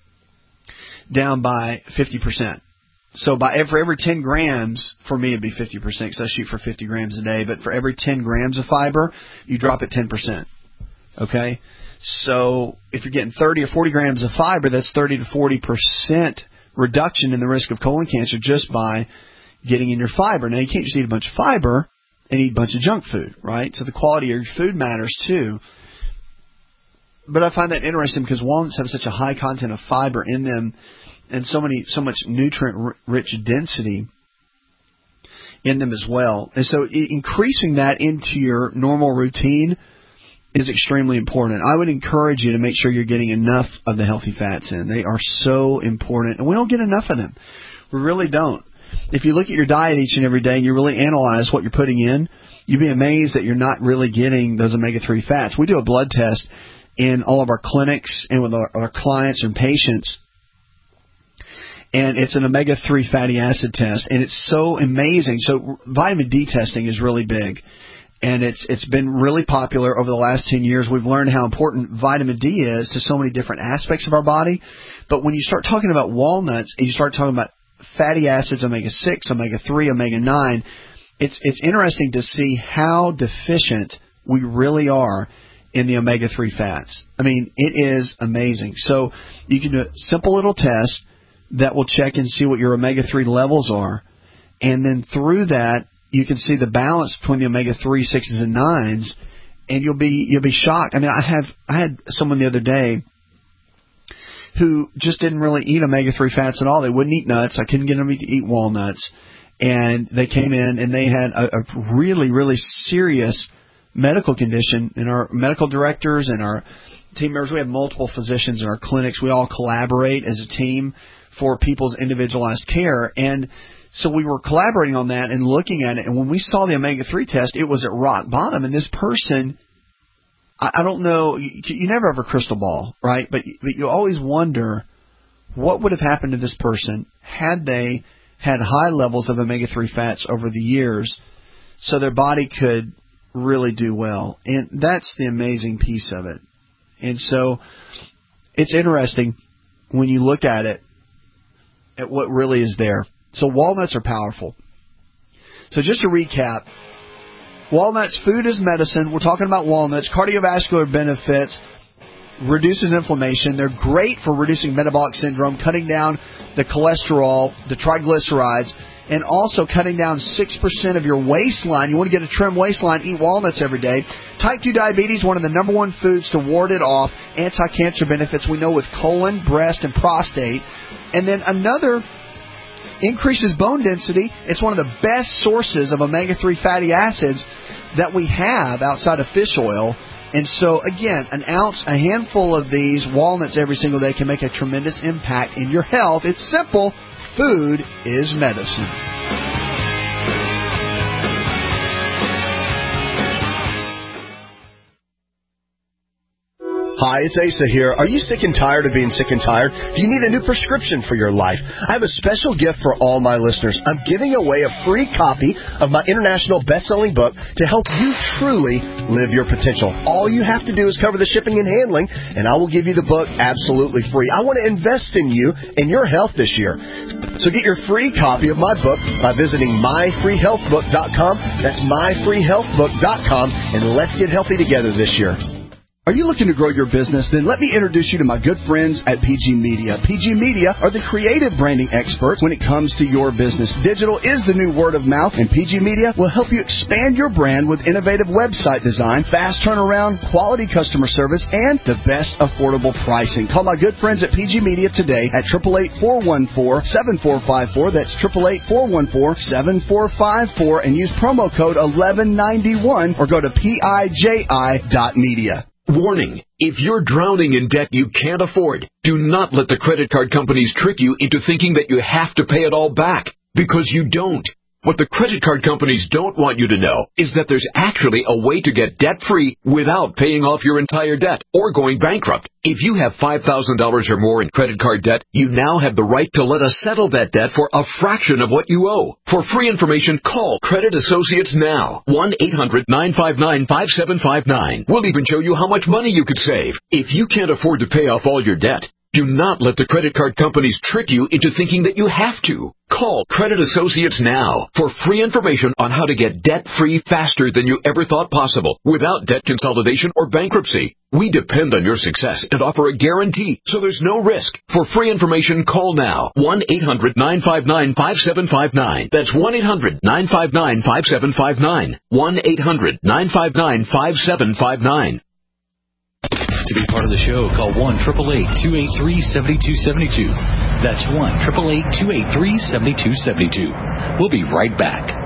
down by fifty percent. So by for every ten grams, for me it'd be fifty percent because I shoot for fifty grams a day, but for every ten grams of fiber, you drop it ten percent. Okay? So if you're getting thirty or forty grams of fiber, that's thirty to forty percent reduction in the risk of colon cancer just by getting in your fiber. Now, you can't just eat a bunch of fiber and eat a bunch of junk food, right? So the quality of your food matters too. But I find that interesting because walnuts have such a high content of fiber in them and so many, so much nutrient-rich density in them as well. And so increasing that into your normal routine is extremely important. I would encourage you to make sure you're getting enough of the healthy fats in. They are so important, and we don't get enough of them. We really don't. If you look at your diet each and every day and you really analyze what you're putting in, you'd be amazed that you're not really getting those omega three fats. We do a blood test in all of our clinics and with our, our clients and patients, and it's an omega three fatty acid test, and it's so amazing. So vitamin D testing is really big, and it's it's been really popular over the last ten years. We've learned how important vitamin D is to so many different aspects of our body. But when you start talking about walnuts and you start talking about fatty acids, omega six, omega three, omega nine, it's it's interesting to see how deficient we really are in the omega three fats. I mean, it is amazing. So you can do a simple little test that will check and see what your omega three levels are. And then through that, you can see the balance between the omega three, sixes, and nines, and you'll be you'll be shocked. I mean, I have I had someone the other day who just didn't really eat omega three fats at all. They wouldn't eat nuts. I couldn't get them to eat walnuts. And they came in and they had a, a really, really serious medical condition. And our medical directors and our team members, we have multiple physicians in our clinics. We all collaborate as a team for people's individualized care. And so we were collaborating on that and looking at it. And when we saw the omega three test, it was at rock bottom. And this person, I, I don't know, you, you never have a crystal ball, right? But, but you always wonder what would have happened to this person had they had high levels of omega three fats over the years so their body could really do well. And that's the amazing piece of it. And so it's interesting when you look at it, at what really is there. So walnuts are powerful. So just to recap, walnuts, food is medicine. We're talking about walnuts. Cardiovascular benefits, reduces inflammation. They're great for reducing metabolic syndrome, cutting down the cholesterol, the triglycerides, and also cutting down six percent of your waistline. You want to get a trim waistline, eat walnuts every day. Type two diabetes, one of the number one foods to ward it off. Anti-cancer benefits we know with colon, breast, and prostate. And then another increases bone density. It's one of the best sources of omega three fatty acids that we have outside of fish oil. And so, again, an ounce, a handful of these walnuts every single day can make a tremendous impact in your health. It's simple. Food is medicine. Hi, it's Asa here. Are you sick and tired of being sick and tired? Do you need a new prescription for your life? I have a special gift for all my listeners. I'm giving away a free copy of my international best-selling book to help you truly live your potential. All you have to do is cover the shipping and handling, and I will give you the book absolutely free. I want to invest in you and your health this year. So get your free copy of my book by visiting my free health book dot com. That's my free health book dot com, and let's get healthy together this year. Are you looking to grow your business? Then let me introduce you to my good friends at P G Media. P G Media are the creative branding experts when it comes to your business. Digital is the new word of mouth, and P G Media will help you expand your brand with innovative website design, fast turnaround, quality customer service, and the best affordable pricing. Call my good friends at P G Media today at eight eight eight, four one four, seven four five four. That's eight eight eight, four one four, seven four five four, and use promo code eleven ninety-one or go to P I J I dot media. Warning, if you're drowning in debt you can't afford, do not let the credit card companies trick you into thinking that you have to pay it all back, because you don't. What the credit card companies don't want you to know is that there's actually a way to get debt-free without paying off your entire debt or going bankrupt. If you have five thousand dollars or more in credit card debt, you now have the right to let us settle that debt for a fraction of what you owe. For free information, call Credit Associates now. one eight hundred, nine five nine, five seven five nine. We'll even show you how much money you could save. If you can't afford to pay off all your debt, do not let the credit card companies trick you into thinking that you have to. Call Credit Associates now for free information on how to get debt-free faster than you ever thought possible without debt consolidation or bankruptcy. We depend on your success and offer a guarantee, so there's no risk. For free information, call now. one eight hundred, nine five nine, five seven five nine. That's one eight hundred, nine five nine, five seven five nine. one eight hundred, nine five nine, five seven five nine. To be part of the show, call one eight eight eight, two eight three, seven two seven two. That's one eight eight eight, two eight three, seven two seven two. We'll be right back.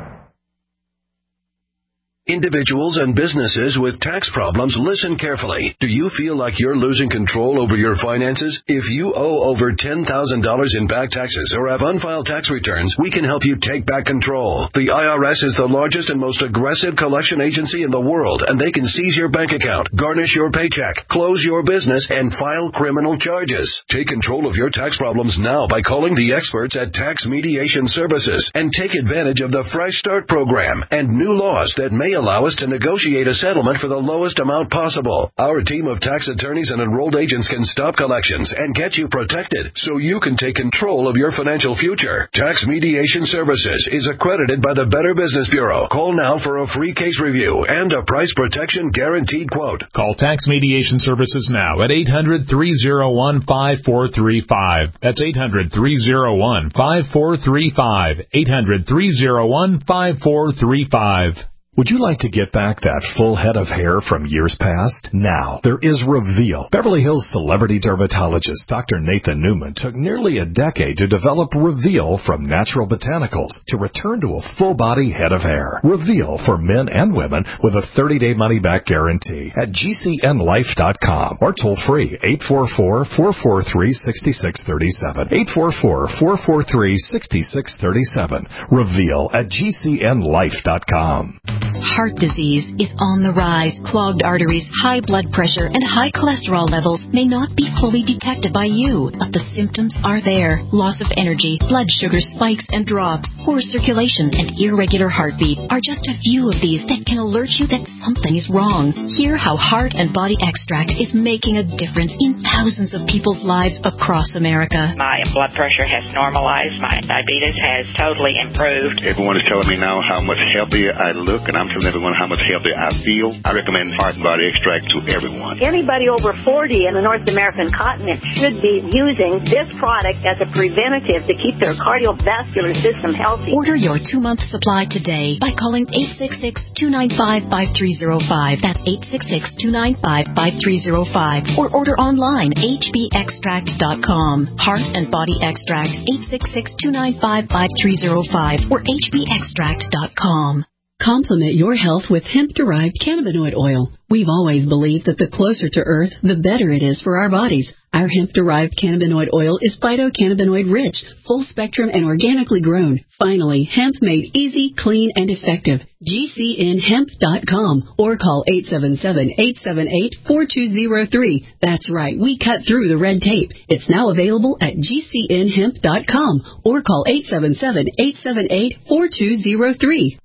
Individuals and businesses with tax problems, listen carefully. Do you feel like you're losing control over your finances? If you owe over ten thousand dollars in back taxes or have unfiled tax returns, we can help you take back control. The I R S is the largest and most aggressive collection agency in the world, and they can seize your bank account, garnish your paycheck, close your business, and file criminal charges. Take control of your tax problems now by calling the experts at Tax Mediation Services and take advantage of the Fresh Start program and new laws that may allow us to negotiate a settlement for the lowest amount possible. Our team of tax attorneys and enrolled agents can stop collections and get you protected so you can take control of your financial future. Tax Mediation Services is accredited by the Better Business Bureau. Call now for a free case review and a price protection guaranteed quote. Call Tax Mediation Services now at eight hundred, three oh one, five four three five. That's eight hundred, three oh one, five four three five. eight hundred, three oh one, five four three five. Would you like to get back that full head of hair from years past? Now, there is Reveal. Beverly Hills celebrity dermatologist Doctor Nathan Newman took nearly a decade to develop Reveal from natural botanicals to return to a full-body head of hair. Reveal for men and women with a thirty-day money-back guarantee at G C N life dot com or toll-free eight four four, four four three, six six three seven. eight four four, four four three, six six three seven. Reveal at G C N life dot com. Heart disease is on the rise. Clogged arteries, high blood pressure, and high cholesterol levels may not be fully detected by you, but the symptoms are there. Loss of energy, blood sugar spikes and drops, poor circulation, and irregular heartbeat are just a few of these that can alert you that something is wrong. Hear how Heart and Body Extract is making a difference in thousands of people's lives across America. My blood pressure has normalized. My diabetes has totally improved. Everyone is telling me now how much healthier I look, and I'm I'm telling everyone how much healthier I feel. I recommend Heart and Body Extract to everyone. Anybody over forty in the North American continent should be using this product as a preventative to keep their cardiovascular system healthy. Order your two-month supply today by calling eight six six, two nine five, five three zero five. That's eight six six, two nine five, five three zero five. Or order online, h b extract dot com. Heart and Body Extract, eight six six, two nine five, five three zero five or h b extract dot com. Complement your health with hemp-derived cannabinoid oil. We've always believed that the closer to Earth, the better it is for our bodies. Our hemp-derived cannabinoid oil is phytocannabinoid-rich, full-spectrum, and organically grown. Finally, hemp made easy, clean, and effective. G C N hemp dot com or call eight seven seven, eight seven eight, four two zero three. That's right, we cut through the red tape. It's now available at G C N hemp dot com or call eight seven seven, eight seven eight, four two zero three.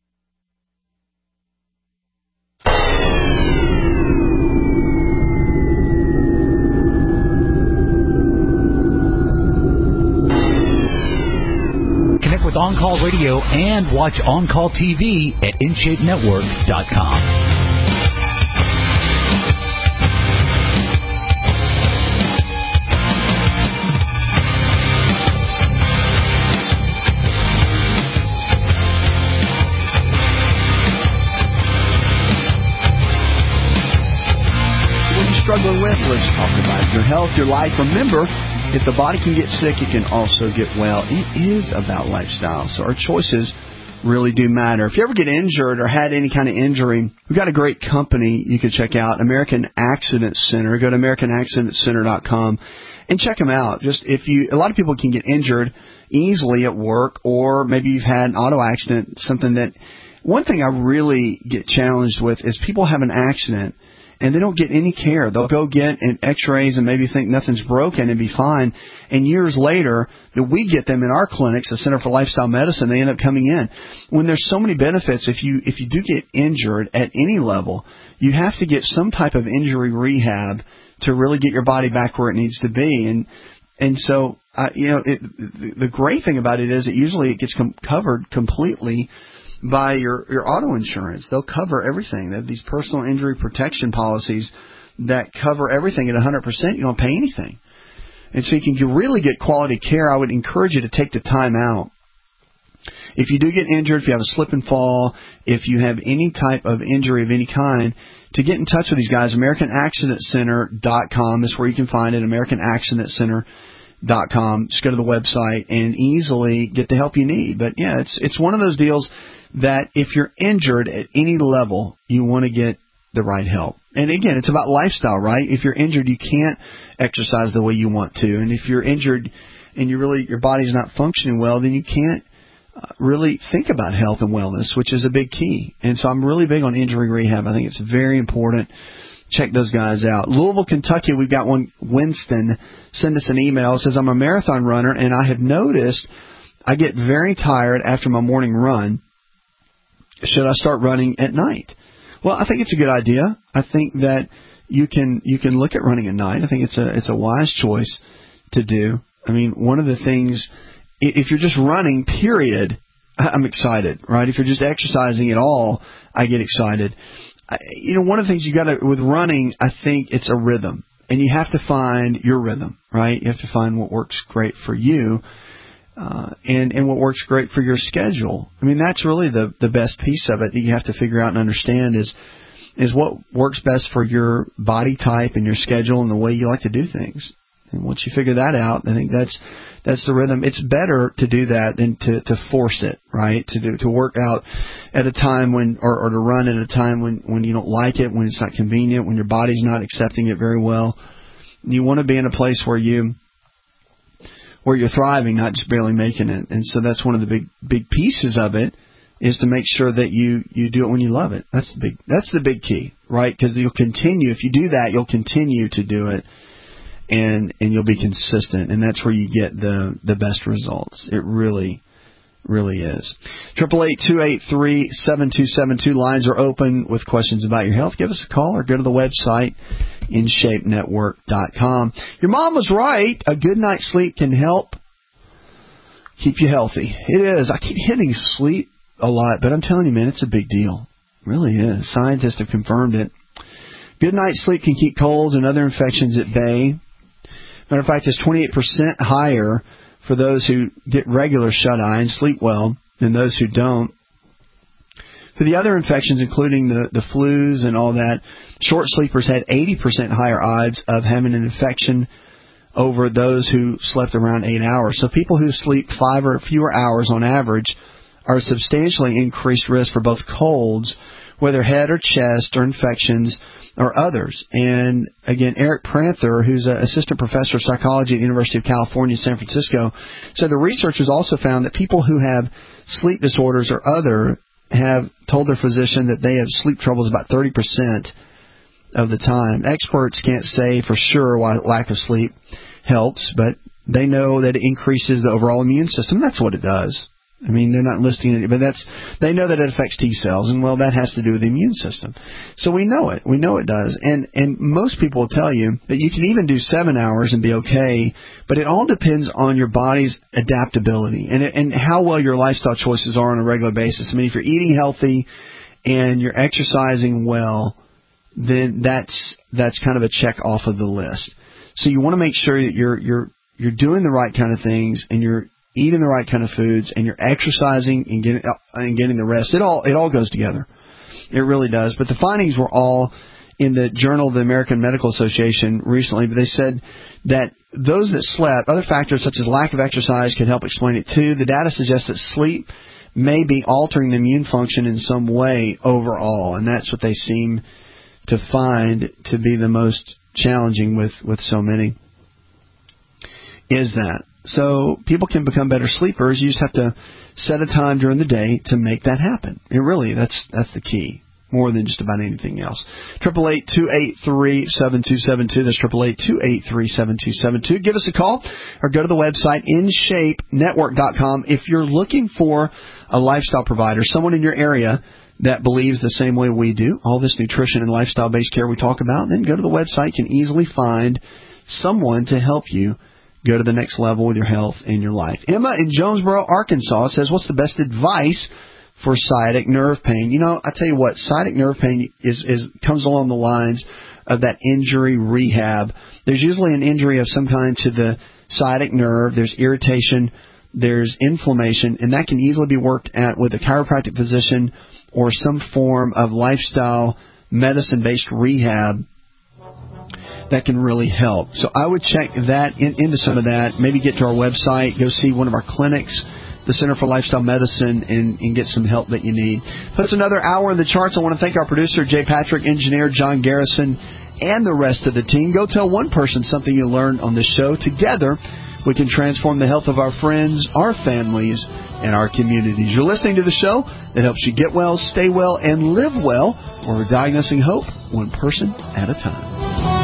Connect with On Call Radio and watch On Call T V at in shape network dot com. What are you struggling with? Let's talk about your health, your life. Remember, if the body can get sick, it can also get well. It is about lifestyle, so our choices really do matter. If you ever get injured or had any kind of injury, we've got a great company you can check out, American Accident Center. Go to american accident center dot com and check them out. Just if you, a lot of people can get injured easily at work, or maybe you've had an auto accident, something that, one thing I really get challenged with is people have an accident and they don't get any care. They'll go get an x-rays and maybe think nothing's broken and be fine. And years later, that we get them in our clinics, the Center for Lifestyle Medicine, they end up coming in. When there's so many benefits, if you if you do get injured at any level, you have to get some type of injury rehab to really get your body back where it needs to be. And and so, uh, you know, it, the great thing about it is that usually it gets com- covered completely by your, your auto insurance. They'll cover everything. They have these personal injury protection policies that cover everything at one hundred percent. You don't pay anything. And so you can really get quality care. I would encourage you to take the time out. If you do get injured, if you have a slip and fall, if you have any type of injury of any kind, to get in touch with these guys, american accident center dot com is where you can find it, american accident center dot com. Just go to the website and easily get the help you need. But, yeah, it's it's one of those deals that if you're injured at any level, you want to get the right help. And again, it's about lifestyle, right? If you're injured, you can't exercise the way you want to. And if you're injured and you really your body's not functioning well, then you can't uh, really think about health and wellness, which is a big key. And so I'm really big on injury rehab. I think it's very important. Check those guys out. Louisville, Kentucky, we've got one. Winston send us an email. It says, I'm a marathon runner, and I have noticed I get very tired after my morning run. Should I start running at night? Well, I think it's a good idea. I think that you can you can look at running at night. I think it's a it's a wise choice to do. I mean, one of the things, if you're just running, period, I'm excited, right? If you're just exercising at all, I get excited. I, you know, one of the things you got to, with running, I think it's a rhythm. And you have to find your rhythm, right? You have to find what works great for you. Uh, and, and what works great for your schedule. I mean, that's really the, the best piece of it that you have to figure out and understand is, is what works best for your body type and your schedule and the way you like to do things. And once you figure that out, I think that's, that's the rhythm. It's better to do that than to, to force it, right? To do, to work out at a time when, or, or to run at a time when, when you don't like it, when it's not convenient, when your body's not accepting it very well. You want to be in a place where you, where you're thriving, not just barely making it. And so that's one of the big big pieces of it, is to make sure that you, you do it when you love it. That's the big that's the big key, right? Because you'll continue. If you do that, you'll continue to do it, and and you'll be consistent. And that's where you get the, the best results. It really, really is. Triple eight two eight three seven two seven two. Lines are open with questions about your health. Give us a call or go to the website, in shape network dot com. Your mom was right. A good night's sleep can help keep you healthy. It is. I keep hitting sleep a lot, but I'm telling you, man, it's a big deal. Really is. Scientists have confirmed it. Good night's sleep can keep colds and other infections at bay. Matter of fact, it's twenty-eight percent higher for those who get regular shut-eye and sleep well than those who don't. For the other infections, including the, the flus and all that, short sleepers had eighty percent higher odds of having an infection over those who slept around eight hours. So people who sleep five or fewer hours on average are substantially increased risk for both colds, whether head or chest or infections or others. And again, Eric Prather, who's an assistant professor of psychology at the University of California, San Francisco, said the researchers also found that people who have sleep disorders or other have told their physician that they have sleep troubles about thirty percent of the time. Experts can't say for sure why lack of sleep helps, but they know that it increases the overall immune system. That's what it does. I mean, they're not listing it, but that's they know that it affects T cells, and well, that has to do with the immune system. So we know it. We know it does. And and most people will tell you that you can even do seven hours and be okay, but it all depends on your body's adaptability and and how well your lifestyle choices are on a regular basis. I mean, if you're eating healthy and you're exercising well, then that's that's kind of a check off of the list. So you want to make sure that you're you're you're doing the right kind of things and you're eating the right kind of foods, and you're exercising and getting and getting the rest. It all it all goes together. It really does. But the findings were all in the Journal of the American Medical Association recently. But they said that those that slept, other factors such as lack of exercise could help explain it too. The data suggests that sleep may be altering the immune function in some way overall, and that's what they seem to find to be the most challenging with, with so many. Is that. So people can become better sleepers. You just have to set a time during the day to make that happen. It really, that's that's the key, more than just about anything else. Triple eight two eight three seven two seven two. That's triple eight two eight three seven two seven two. Give us a call or go to the website in shape network dot com. If you're looking for a lifestyle provider, someone in your area that believes the same way we do, all this nutrition and lifestyle-based care we talk about, then go to the website. You can easily find someone to help you go to the next level with your health and your life. Emma in Jonesboro, Arkansas says, what's the best advice for sciatic nerve pain? You know, I tell you what, sciatic nerve pain is, is comes along the lines of that injury rehab. There's usually an injury of some kind to the sciatic nerve. There's irritation. There's inflammation, and that can easily be worked at with a chiropractic physician or some form of lifestyle medicine-based rehab that can really help. So I would check that in, into some of that. Maybe get to our website, go see one of our clinics, the Center for Lifestyle Medicine, and, and get some help that you need. That's another hour in the charts. I want to thank our producer, Jay Patrick, engineer John Garrison, and the rest of the team. Go tell one person something you learned on this show. Together, we can transform the health of our friends, our families, and our communities. You're listening to the show that helps you get well, stay well, and live well. We're diagnosing hope one person at a time.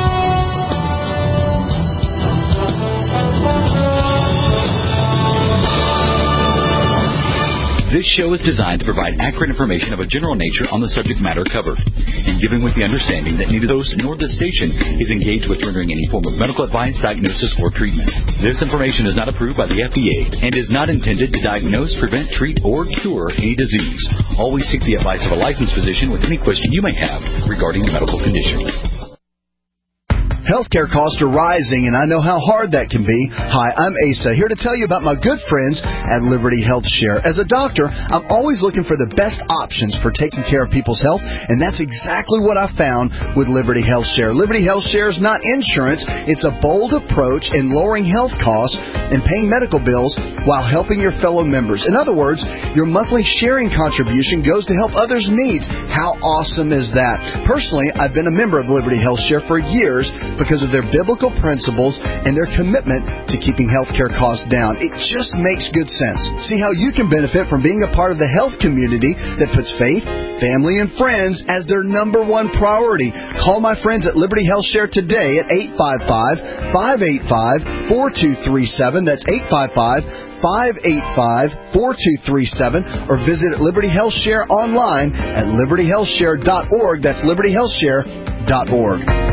This show is designed to provide accurate information of a general nature on the subject matter covered, and given with the understanding that neither host nor the station is engaged with rendering any form of medical advice, diagnosis, or treatment. This information is not approved by the F D A and is not intended to diagnose, prevent, treat, or cure any disease. Always seek the advice of a licensed physician with any question you may have regarding a medical condition. Healthcare costs are rising, and I know how hard that can be. Hi, I'm Asa, here to tell you about my good friends at Liberty Health Share. As a doctor, I'm always looking for the best options for taking care of people's health, and that's exactly what I found with Liberty Health Share. Liberty Health Share is not insurance. It's a bold approach in lowering health costs and paying medical bills while helping your fellow members. In other words, your monthly sharing contribution goes to help others' needs. How awesome is that? Personally, I've been a member of Liberty Health Share for years because of their biblical principles and their commitment to keeping healthcare costs down. It just makes good sense. See how you can benefit from being a part of the health community that puts faith, family, and friends as their number one priority. Call my friends at Liberty Health Share today at eight five five, five eight five, four two three seven. That's eight five five, five eight five, four two three seven, or visit Liberty Health Share online at liberty health share dot org. That's liberty health share dot org.